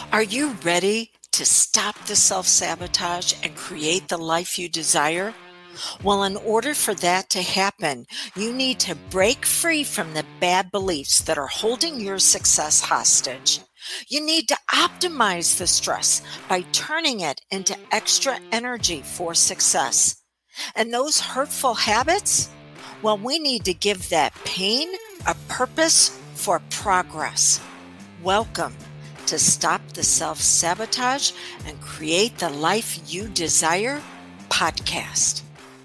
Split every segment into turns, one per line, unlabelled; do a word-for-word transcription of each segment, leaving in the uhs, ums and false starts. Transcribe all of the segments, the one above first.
Are you ready to stop the self-sabotage and create the life you desire? Well, in order for that to happen, you need to break free from the bad beliefs that are holding your success hostage. You need to optimize the stress by turning it into extra energy for success. And those hurtful habits? Well, we need to give that pain a purpose for progress. Welcome to Stop the Self-Sabotage and Create the Life You Desire podcast.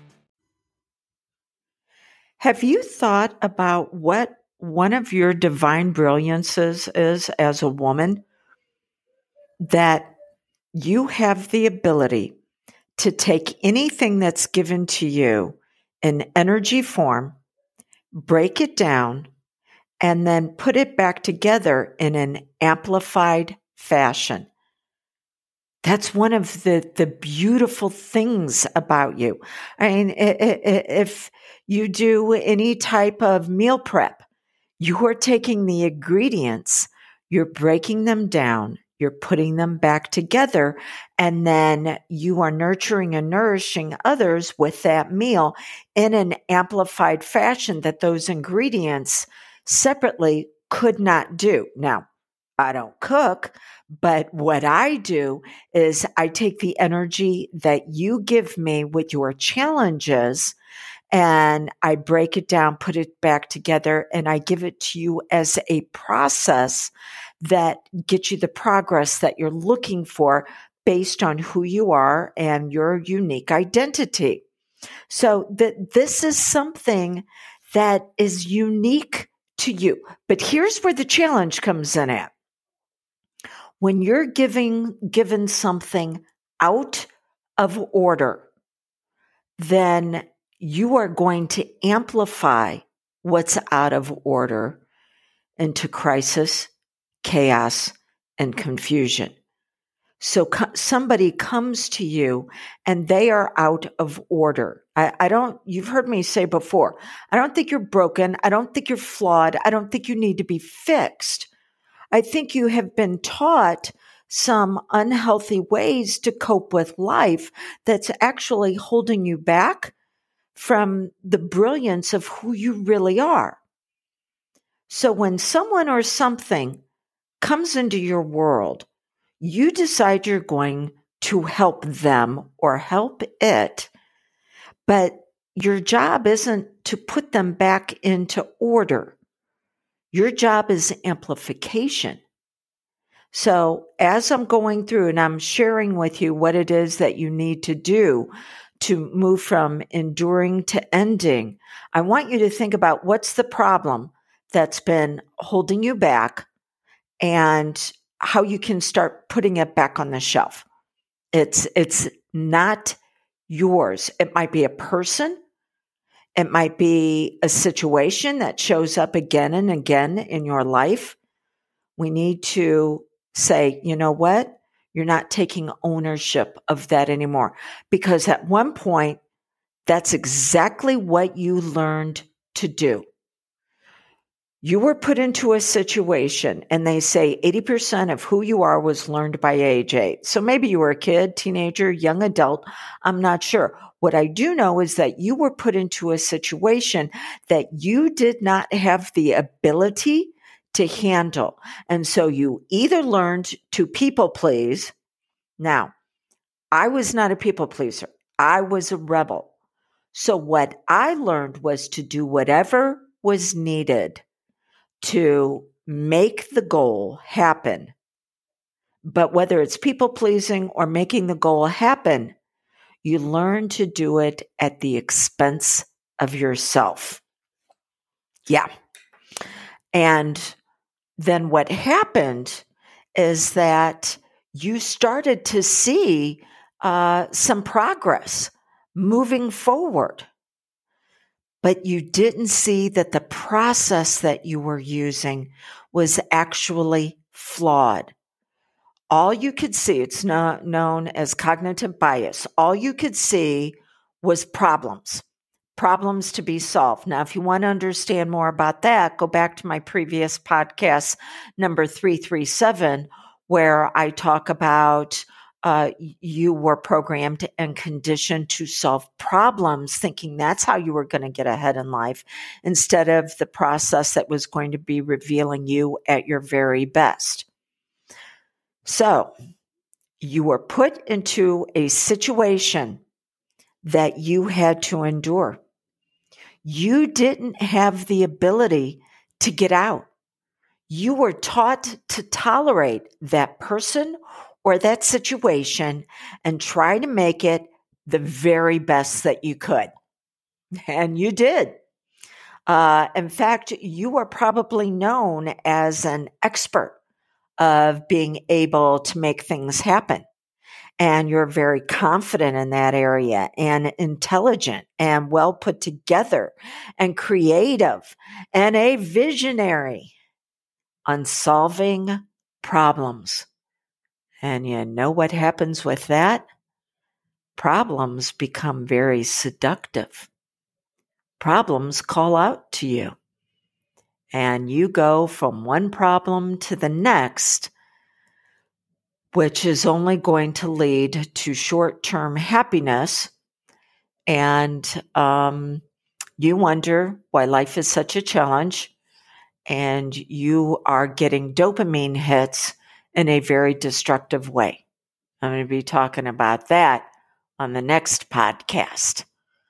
Have you thought about what one of your divine brilliances is as a woman? That you have the ability to take anything that's given to you in energy form, break it down, and then put it back together in an amplified fashion. That's one of the, the beautiful things about you. I mean, if you do any type of meal prep, you are taking the ingredients, you're breaking them down, you're putting them back together, and then you are nurturing and nourishing others with that meal in an amplified fashion that those ingredients separately could not do. Now, I don't cook, but what I do is I take the energy that you give me with your challenges and I break it down, put it back together, and I give it to you as a process that gets you the progress that you're looking for based on who you are and your unique identity. So that this is something that is unique to you. But here's where the challenge comes in at. When you're giving given something out of order, then you are going to amplify what's out of order into crisis, chaos, and confusion. So co- somebody comes to you and they are out of order. I, I don't, you've heard me say before, I don't think you're broken. I don't think you're flawed. I don't think you need to be fixed. I think you have been taught some unhealthy ways to cope with life that's actually holding you back from the brilliance of who you really are. So when someone or something comes into your world, you decide you're going to help them or help it, but your job isn't to put them back into order. Your job is amplification. So as I'm going through and I'm sharing with you what it is that you need to do to move from enduring to ending, I want you to think about what's the problem that's been holding you back and how you can start putting it back on the shelf. It's, it's not yours. It might be a person. It might be a situation that shows up again and again in your life. We need to say, you know what? You're not taking ownership of that anymore. Because at one point, that's exactly what you learned to do. You were put into a situation, and they say eighty percent of who you are was learned by age eight. So maybe you were a kid, teenager, young adult. I'm not sure. What I do know is that you were put into a situation that you did not have the ability to handle. And so you either learned to people please. Now, I was not a people pleaser. I was a rebel. So what I learned was to do whatever was needed to make the goal happen. But whether it's people pleasing or making the goal happen, you learn to do it at the expense of yourself. Yeah. And then what happened is that you started to see uh, some progress moving forward, but you didn't see that the process that you were using was actually flawed. All you could see, it's not known as cognitive bias, all you could see was problems. Problems to be solved. Now, if you want to understand more about that, go back to my previous podcast, number three thirty-seven, where I talk about uh, you were programmed and conditioned to solve problems, thinking that's how you were going to get ahead in life, instead of the process that was going to be revealing you at your very best. So you were put into a situation that you had to endure. You didn't have the ability to get out. You were taught to tolerate that person or that situation and try to make it the very best that you could. And you did. Uh, in fact, you are probably known as an expert of being able to make things happen. And you're very confident in that area and intelligent and well put together and creative and a visionary on solving problems. And you know what happens with that? Problems become very seductive. Problems call out to you. And you go from one problem to the next, which is only going to lead to short-term happiness. And um, you wonder why life is such a challenge. And you are getting dopamine hits in a very destructive way. I'm going to be talking about that on the next podcast.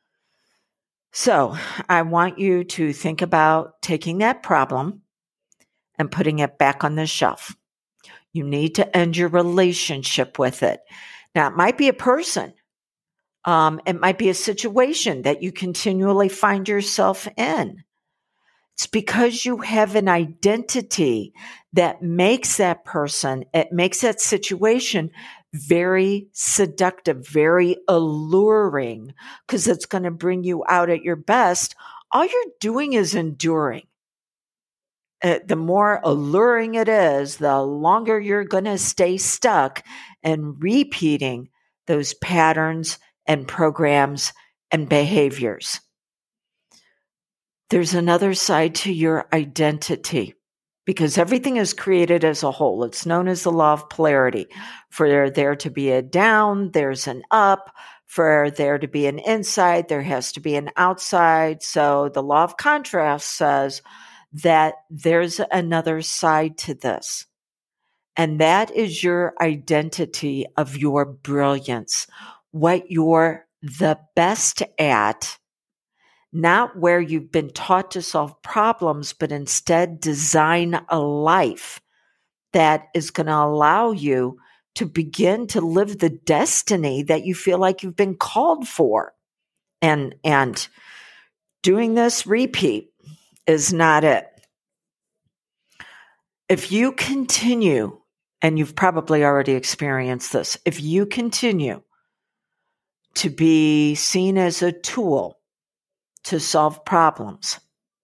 So I want you to think about taking that problem and putting it back on the shelf. You need to end your relationship with it. Now, it might be a person. Um, it might be a situation that you continually find yourself in. It's because you have an identity that makes that person, it makes that situation very seductive, very alluring, because it's going to bring you out at your best. All you're doing is enduring. Uh, the more alluring it is, the longer you're going to stay stuck and repeating those patterns and programs and behaviors. There's another side to your identity, because everything is created as a whole. It's known as the law of polarity. For there to be a down, there's an up. For there to be an inside, there has to be an outside. So the law of contrast says that there's another side to this. And that is your identity of your brilliance, what you're the best at. Not where you've been taught to solve problems, but instead design a life that is going to allow you to begin to live the destiny that you feel like you've been called for. And, and doing this repeat is not it. If you continue, and you've probably already experienced this, if you continue to be seen as a tool to solve problems,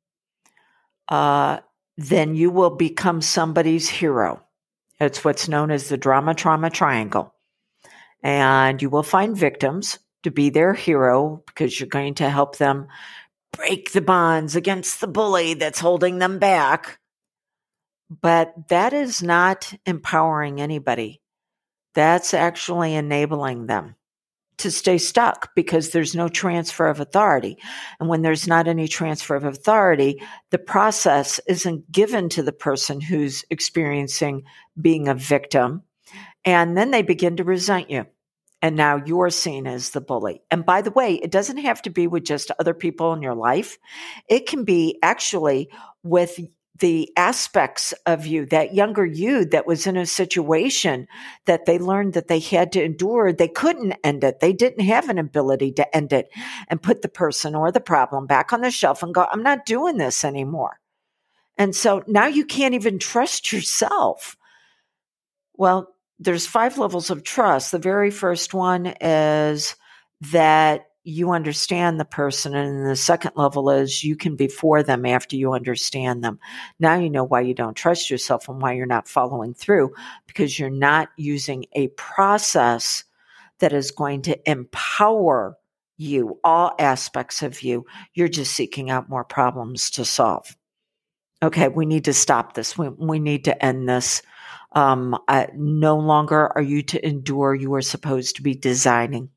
uh, then you will become somebody's hero. It's what's known as the drama trauma triangle. And you will find victims to be their hero because you're going to help them break the bonds against the bully that's holding them back. But that is not empowering anybody. That's actually enabling them to stay stuck because there's no transfer of authority. And when there's not any transfer of authority, the process isn't given to the person who's experiencing being a victim. And then they begin to resent you. And now you're seen as the bully. And by the way, it doesn't have to be with just other people in your life. It can be actually with the aspects of you, that younger you that was in a situation that they learned that they had to endure. They couldn't end it. They didn't have an ability to end it and put the person or the problem back on the shelf and go, I'm not doing this anymore. And so now you can't even trust yourself. Well, there's five levels of trust. The very first one is that you understand the person. And the second level is you can be for them after you understand them. Now you know why you don't trust yourself and why you're not following through, because you're not using a process that is going to empower you, all aspects of you. You're just seeking out more problems to solve. Okay, we need to stop this. We, we need to end this. Um, uh, no longer are you to endure. You are supposed to be designing.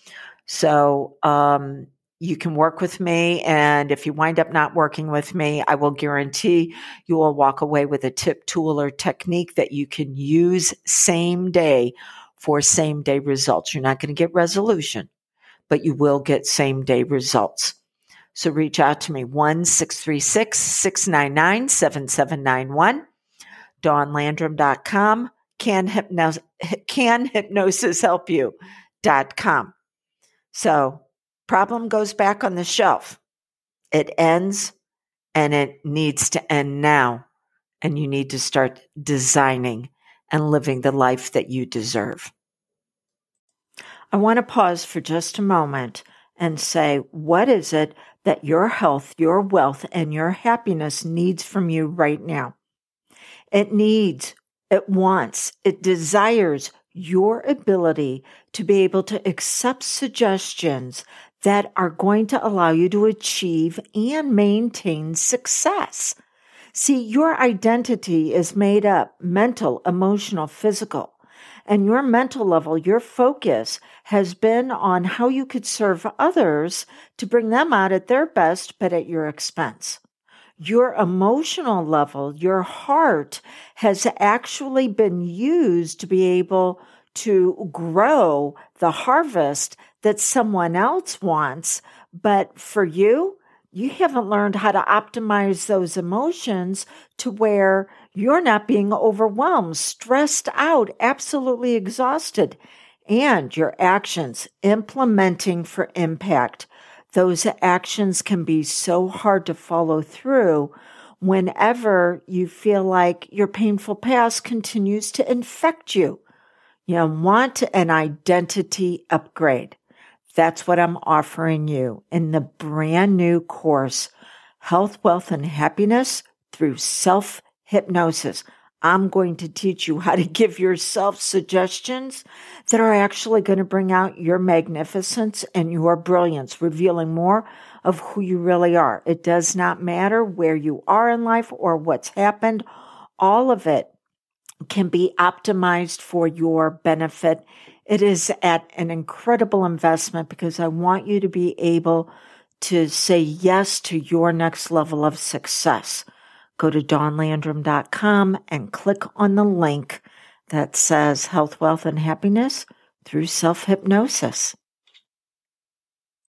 So um, you can work with me. And if you wind up not working with me, I will guarantee you will walk away with a tip, tool, or technique that you can use same day for same day results. You're not going to get resolution, but you will get same day results. So reach out to me, one six three six, six nine nine, seven seven nine one, dawn landrum dot com, can, hypnos- can hypnosis help you dot com. So problem goes back on the shelf. It ends, and it needs to end now. And you need to start designing and living the life that you deserve. I want to pause for just a moment and say, what is it that your health, your wealth, and your happiness needs from you right now? It needs, it wants, it desires your ability to be able to accept suggestions that are going to allow you to achieve and maintain success. See, your identity is made up mental, emotional, physical. And your mental level, your focus has been on how you could serve others to bring them out at their best, but at your expense. Your emotional level, your heart has actually been used to be able to grow the harvest that someone else wants. But for you, you haven't learned how to optimize those emotions to where you're not being overwhelmed, stressed out, absolutely exhausted, and your actions implementing for impact. Those actions can be so hard to follow through whenever you feel like your painful past continues to infect you. You want an identity upgrade. That's what I'm offering you in the brand new course, Health, Wealth, and Happiness through Self-Hypnosis. I'm going to teach you how to give yourself suggestions that are actually going to bring out your magnificence and your brilliance, revealing more of who you really are. It does not matter where you are in life or what's happened. All of it can be optimized for your benefit. It is at an incredible investment because I want you to be able to say yes to your next level of success. Go to dawn landrum dot com and click on the link that says Health, Wealth, and Happiness through Self-Hypnosis.